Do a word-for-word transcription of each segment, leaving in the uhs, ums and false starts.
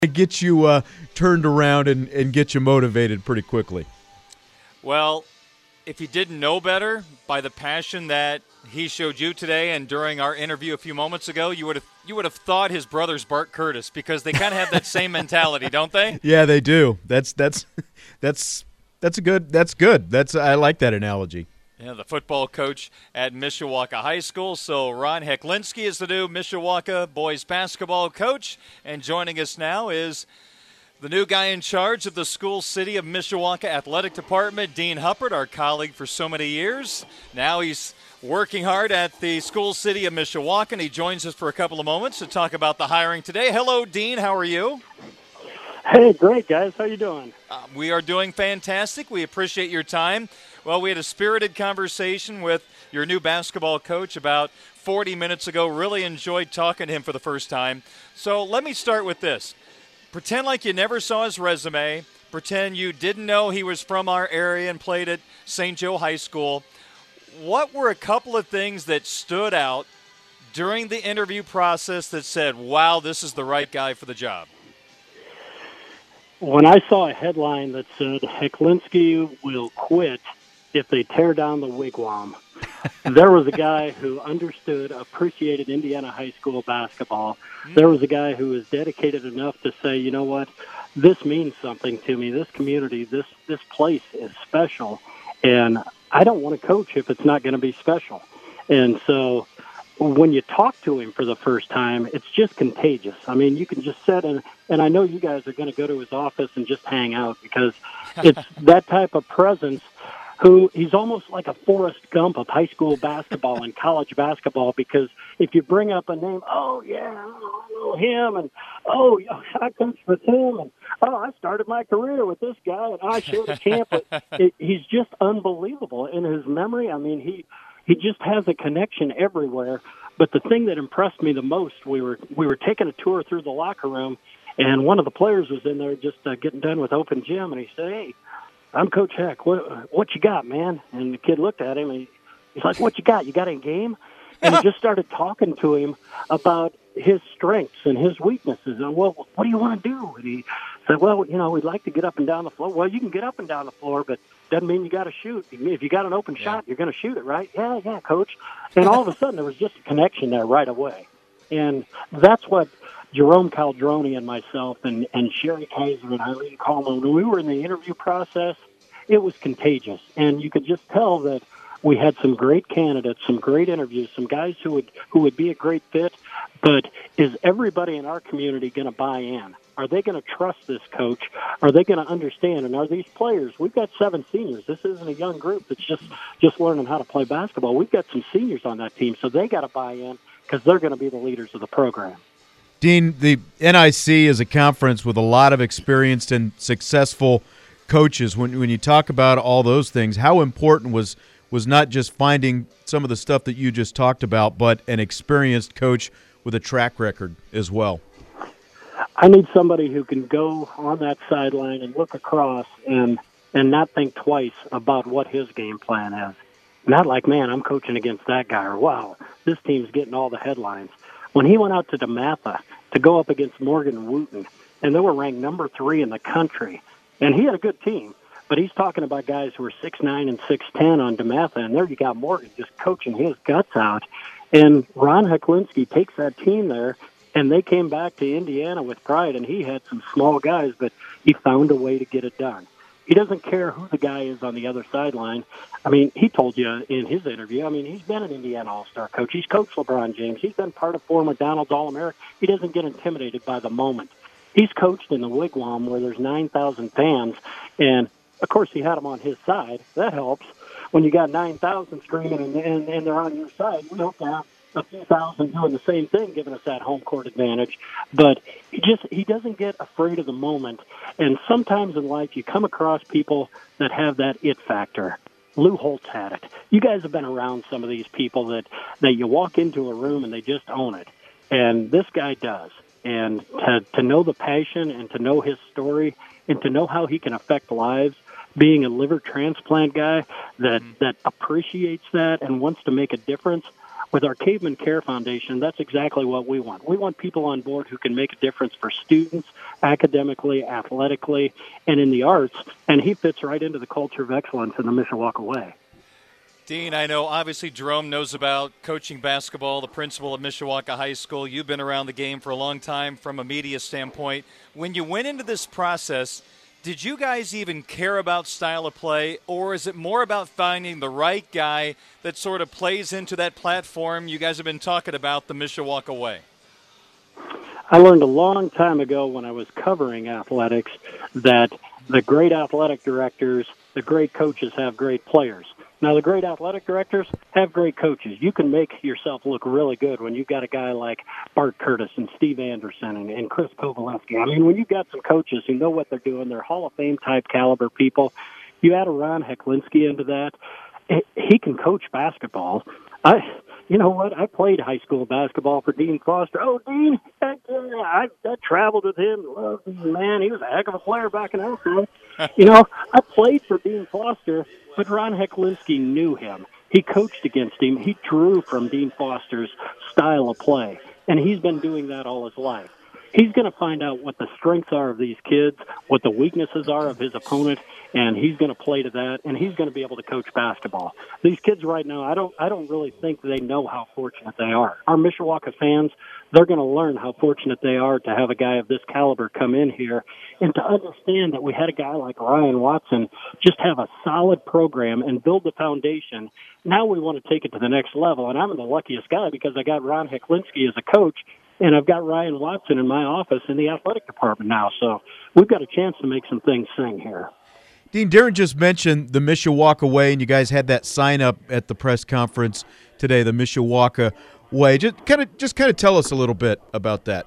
get you uh, turned around and, and get you motivated pretty quickly? Well, if you didn't know better by the passion that he showed you today and during our interview a few moments ago, you would have you would have thought his brother's Bart Curtis, because they kind of have that same mentality, don't they? Yeah, they do. That's that's that's that's a good. That's good. That's I like that analogy. Yeah, the football coach at Mishawaka High School. So Ron Heklinski is the new Mishawaka boys basketball coach. And joining us now is the new guy in charge of the School City of Mishawaka Athletic Department, Dean Huppert, our colleague for so many years. Now he's working hard at the School City of Mishawaka, and he joins us for a couple of moments to talk about the hiring today. Hello, Dean. How are you? Hey, great, guys. How you doing? Uh, we are doing fantastic. We appreciate your time. Well, we had a spirited conversation with your new basketball coach about forty minutes ago. Really enjoyed talking to him for the first time. So let me start with this. Pretend like you never saw his resume. Pretend you didn't know he was from our area and played at Saint Joe High School. What were a couple of things that stood out during the interview process that said, wow, this is the right guy for the job? When I saw a headline that said, Heklinski will quit if they tear down the wigwam, there was a guy who understood, appreciated Indiana high school basketball. There was a guy who was dedicated enough to say, you know what, this means something to me. This community, this, this place is special, and I don't want to coach if it's not going to be special. And so when you talk to him for the first time, it's just contagious. I mean, you can just sit and, and I know you guys are going to go to his office and just hang out, because it's that type of presence. Who he's almost like a Forrest Gump of high school basketball and college basketball, because if you bring up a name, oh, yeah, I know him, and oh, I coached with him, and oh, I started my career with this guy, and I showed a camp. It, he's just unbelievable in his memory. I mean, he he just has a connection everywhere. But the thing that impressed me the most, we were we were taking a tour through the locker room, and one of the players was in there just uh, getting done with open gym, and he said, hey, I'm Coach Heck. What what you got, man? And the kid looked at him, and he, he's like, what you got? You got a game? And he just started talking to him about his strengths and his weaknesses. And, well, what do you want to do? And he said, well, you know, we'd like to get up and down the floor. Well, you can get up and down the floor, but doesn't mean you got to shoot. If you got an open yeah. shot, you're going to shoot it, right? Yeah, yeah, Coach. And all of a sudden, there was just a connection there right away. And that's what Jerome Caldroni and myself and, and Sherry Kaiser and Eileen Coleman, when we were in the interview process, it was contagious. And you could just tell that we had some great candidates, some great interviews, some guys who would who would be a great fit. But is everybody in our community going to buy in? Are they going to trust this coach? Are they going to understand? And are these players? We've got seven seniors. This isn't a young group that's just, just learning how to play basketball. We've got some seniors on that team, so they got to buy in because they're going to be the leaders of the program. Dean, the N I C is a conference with a lot of experienced and successful coaches. When when you talk about all those things, how important was was not just finding some of the stuff that you just talked about, but an experienced coach with a track record as well? I need somebody who can go on that sideline and look across and and not think twice about what his game plan is. Not like, man, I'm coaching against that guy, or wow, this team's getting all the headlines. When he went out to DeMatha to go up against Morgan Wooten, and they were ranked number three in the country, and he had a good team, but he's talking about guys who are six nine and six ten on DeMatha, and there you got Morgan just coaching his guts out. And Ron Heklinski takes that team there, and they came back to Indiana with pride, and he had some small guys, but he found a way to get it done. He doesn't care who the guy is on the other sideline. I mean, he told you in his interview, I mean, he's been an Indiana All-Star coach. He's coached LeBron James. He's been part of four McDonald's All-America. He doesn't get intimidated by the moment. He's coached in the Wigwam where there's nine thousand fans, and, of course, he had them on his side. That helps. When you got nine thousand screaming and, and, and they're on your side, we hope to have a few thousand doing the same thing, giving us that home court advantage. But he just he doesn't get afraid of the moment. And sometimes in life you come across people that have that it factor. Lou Holtz had it. You guys have been around some of these people that, that you walk into a room and they just own it. And this guy does. And to, to know the passion and to know his story and to know how he can affect lives, being a liver transplant guy that, mm-hmm. that appreciates that and wants to make a difference, with our Caveman Care Foundation, that's exactly what we want. We want people on board who can make a difference for students, academically, athletically, and in the arts, and he fits right into the culture of excellence in the Mishawaka way. Dean, I know obviously Jerome knows about coaching basketball, the principal of Mishawaka High School. You've been around the game for a long time from a media standpoint. When you went into this process, did you guys even care about style of play, or is it more about finding the right guy that sort of plays into that platform you guys have been talking about, the Mishawaka way? I learned a long time ago when I was covering athletics that the great athletic directors, the great coaches have great players. Now, the great athletic directors have great coaches. You can make yourself look really good when you've got a guy like Bart Curtis and Steve Anderson and, and Chris Kovaleski. I mean, when you've got some coaches who know what they're doing, they're Hall of Fame type caliber people, you add a Ron Heklinski into that, he can coach basketball. I, you know what? I played high school basketball for Dean Foster. Oh, Dean, I, I, I traveled with him. Loved him, man. He was a heck of a player back in high school. You know, I played for Dean Foster, but Ron Heklinski knew him. He coached against him. He drew from Dean Foster's style of play, and he's been doing that all his life. He's going to find out what the strengths are of these kids, what the weaknesses are of his opponent, and he's going to play to that, and he's going to be able to coach basketball. These kids right now, I don't I don't really think they know how fortunate they are. Our Mishawaka fans, they're going to learn how fortunate they are to have a guy of this caliber come in here and to understand that we had a guy like Ryan Watson just have a solid program and build the foundation. Now we want to take it to the next level, and I'm the luckiest guy because I got Ron Heklinski as a coach, and I've got Ryan Watson in my office in the athletic department now. So we've got a chance to make some things sing here. Dean, Darren just mentioned the Mishawaka way, and you guys had that sign up at the press conference today, the Mishawaka way. Just kind of, just kind of tell us a little bit about that.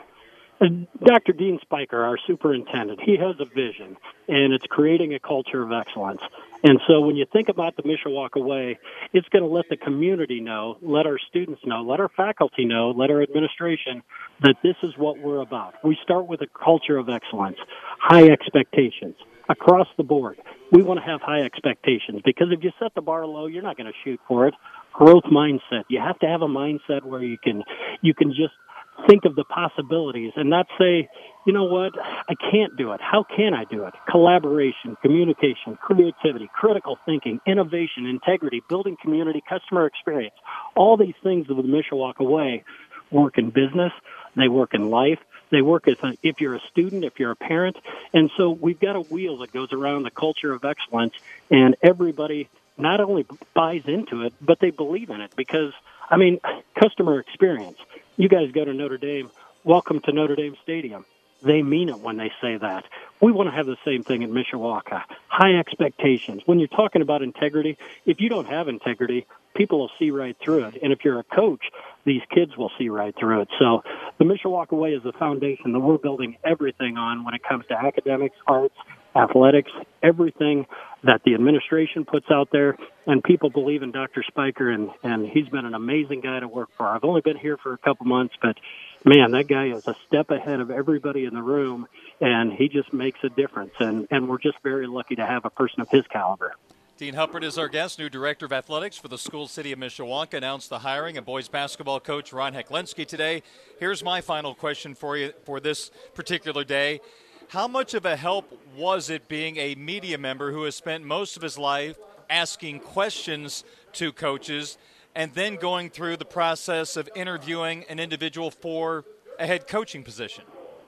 Uh, Doctor Dean Spiker, our superintendent, he has a vision, and it's creating a culture of excellence. And so when you think about the Mishawaka way, it's going to let the community know, let our students know, let our faculty know, let our administration that this is what we're about. We start with a culture of excellence, high expectations across the board. We want to have high expectations because if you set the bar low, you're not going to shoot for it. Growth mindset. You have to have a mindset where you can you can just think of the possibilities and not say, you know what, I can't do it. How can I do it? Collaboration, communication, creativity, critical thinking, innovation, integrity, building community, customer experience. All these things of the Mishawaka way work in business. They work in life. They work as a, if you're a student, if you're a parent. And so we've got a wheel that goes around the culture of excellence, and everybody not only buys into it, but they believe in it because, I mean, customer experience. You guys go to Notre Dame. Welcome to Notre Dame Stadium. They mean it when they say that. We want to have the same thing in Mishawaka. High expectations. When you're talking about integrity, if you don't have integrity, people will see right through it. And if you're a coach, these kids will see right through it. So the Mishawaka way is the foundation that we're building everything on when it comes to academics, arts, athletics, everything that the administration puts out there. And people believe in Doctor Spiker, and, and he's been an amazing guy to work for. I've only been here for a couple months, but man, that guy is a step ahead of everybody in the room, and he just makes a difference. And, and we're just very lucky to have a person of his caliber. Dean Huppert is our guest, new director of athletics for the school city of Mishawaka, announced the hiring of boys basketball coach Ron Heklinski today. Here's my final question for you for this particular day. How much of a help was it being a media member who has spent most of his life asking questions to coaches and then going through the process of interviewing an individual for a head coaching position?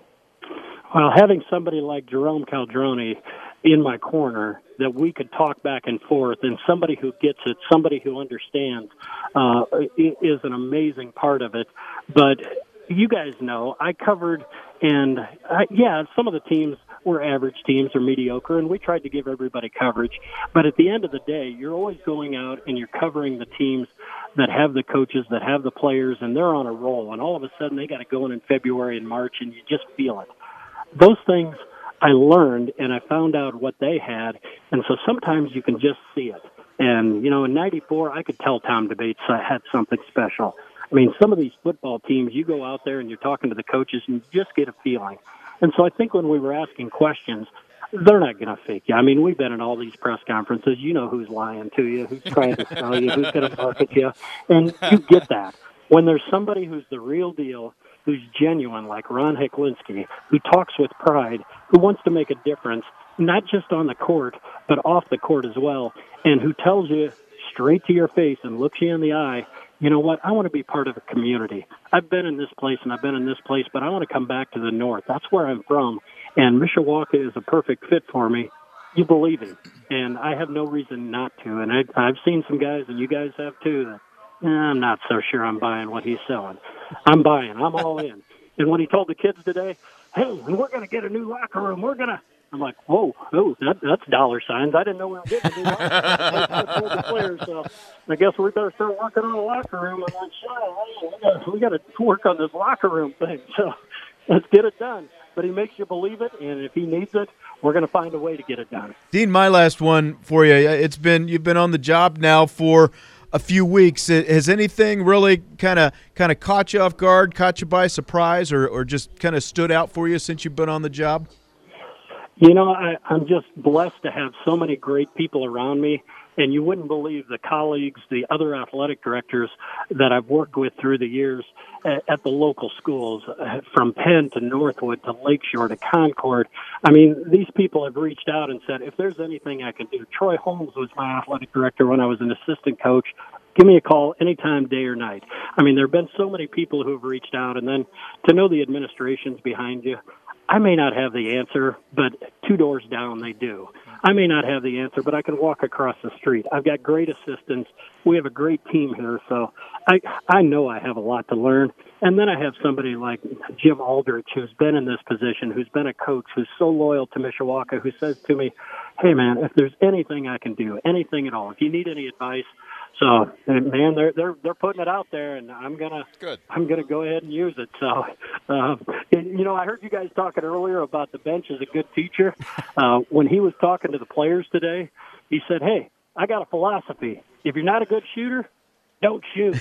Well, having somebody like Jerome Caldrone in my corner that we could talk back and forth, and somebody who gets it, somebody who understands, uh, is an amazing part of it. But you guys know, I covered, and I, yeah, some of the teams were average teams or mediocre, and we tried to give everybody coverage. But at the end of the day, you're always going out and you're covering the teams that have the coaches, that have the players, and they're on a roll. And all of a sudden, they got to go in in February and March, and you just feel it. Those things I learned, and I found out what they had, and so sometimes you can just see it. And, you know, in ninety-four, I could tell Tom DeBates had something special. I mean, some of these football teams, you go out there and you're talking to the coaches and you just get a feeling. And so I think when we were asking questions, they're not going to fake you. I mean, we've been in all these press conferences. You know who's lying to you, who's trying to sell you, who's going to market you. And you get that. When there's somebody who's the real deal, who's genuine, like Ron Heklinski, who talks with pride, who wants to make a difference, not just on the court, but off the court as well, and who tells you straight to your face and looks you in the eye, you know what, I want to be part of a community. I've been in this place and I've been in this place, but I want to come back to the north. That's where I'm from, and Mishawaka is a perfect fit for me. You believe him, and I have no reason not to. And I, I've seen some guys, and you guys have too, that eh, I'm not so sure I'm buying what he's selling. I'm buying. I'm all in. And when he told the kids today, hey, we're going to get a new locker room, we're going to, I'm like, whoa, oh, that, that's dollar signs. I didn't know we were getting a new locker room. I told the players, so I guess we better start working on the locker room. I'm like, sure, we got to work on this locker room thing. So let's get it done. But he makes you believe it, and if he needs it, we're going to find a way to get it done. Dean, my last one for you. It's been you've been on the job now for a few weeks. Has anything really kind of kind of caught you off guard, caught you by surprise, or, or just kind of stood out for you since you've been on the job? You know, I, I'm just blessed to have so many great people around me, and you wouldn't believe the colleagues, the other athletic directors that I've worked with through the years at, at the local schools, uh, from Penn to Northwood to Lakeshore to Concord. I mean, these people have reached out and said, if there's anything I can do. Troy Holmes was my athletic director when I was an assistant coach. Give me a call anytime, day or night. I mean, there have been so many people who have reached out, and then to know the administration's behind you. I may not have the answer, but two doors down they do. I may not have the answer, but I can walk across the street. I've got great assistants. We have a great team here, so I I know I have a lot to learn. And then I have somebody like Jim Aldrich, who's been in this position, who's been a coach, who's so loyal to Mishawaka, who says to me, hey, man, if there's anything I can do, anything at all, if you need any advice. So, man, they're they're they're putting it out there, and I'm gonna Good. I'm gonna go ahead and use it. So, uh, and, you know, I heard you guys talking earlier about the bench as a good teacher. Uh, when he was talking to the players today, he said, "Hey, I got a philosophy. If you're not a good shooter, don't shoot."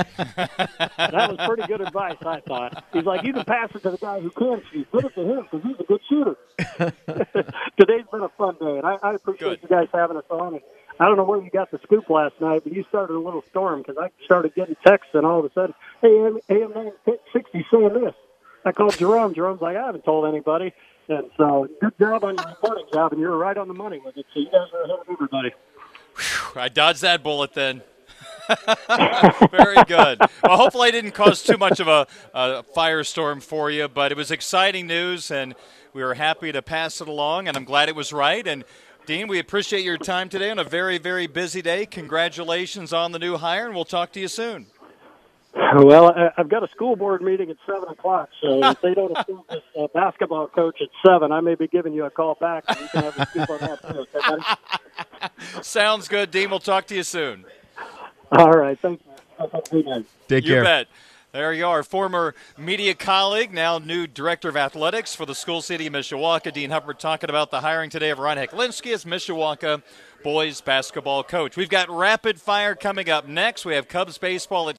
That was pretty good advice, I thought. He's like, you can pass it to the guy who can shoot. Put it to him because he's a good shooter. Today's been a fun day, and I, I appreciate Good. you guys having us on. And I don't know where you got the scoop last night, but you started a little storm because I started getting texts, and all of a sudden, hey, A M nine sixty saying this. I called Jerome. Jerome's like, I haven't told anybody. And so good job on your reporting job, and you're right on the money with it. So you guys are ahead of everybody. Whew, I dodged that bullet then. Very good. Well, hopefully I didn't cause too much of a, a firestorm for you, but it was exciting news, and we were happy to pass it along, and I'm glad it was right. And Dean, we appreciate your time today on a very, very busy day. Congratulations on the new hire, and we'll talk to you soon. Well, I've got a school board meeting at seven o'clock, so if they don't approve this uh, basketball coach at seven, I may be giving you a call back, and you can have a scoop on that too. Okay, buddy? Sounds good, Dean. We'll talk to you soon. All right. Thank you. Have a good night. Take You care. bet. There you are, former media colleague, now new director of athletics for the School City of Mishawaka, Dean Hubbard, talking about the hiring today of Ron Heklinski as Mishawaka boys basketball coach. We've got rapid fire coming up next. We have Cubs baseball at